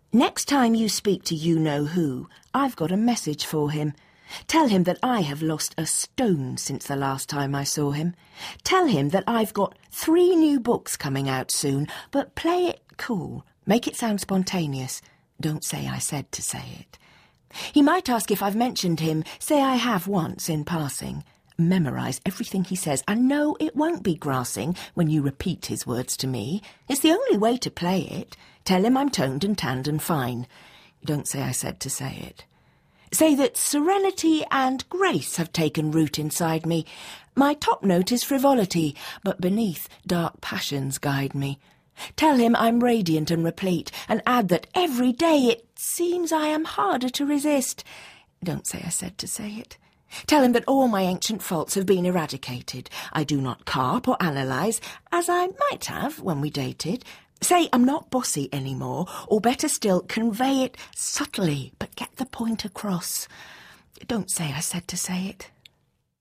Next time you speak to you-know-who, I've got a message for him. Tell him that I have lost a stone since the last time I saw him. Tell him that I've got 3 new books coming out soon, but play it cool. Make it sound spontaneous. Don't say I said to say it. He might ask if I've mentioned him. Say I have once in passing. Memorise everything he says, and no, it won't be grassing when you repeat his words to me. It's the only way to play it. Tell him I'm toned and tanned and fine. Don't say I said to say it. Say that serenity and grace have taken root inside me. My top note is frivolity, but beneath dark passions guide me. Tell him I'm radiant and replete, and add that every day it seems I am harder to resist. Don't say I said to say it. Tell him that all my ancient faults have been eradicated. I do not carp or analyse, as I might have when we dated. Say I'm not bossy anymore, or better still, convey it subtly, but get the point across. Don't say I said to say it.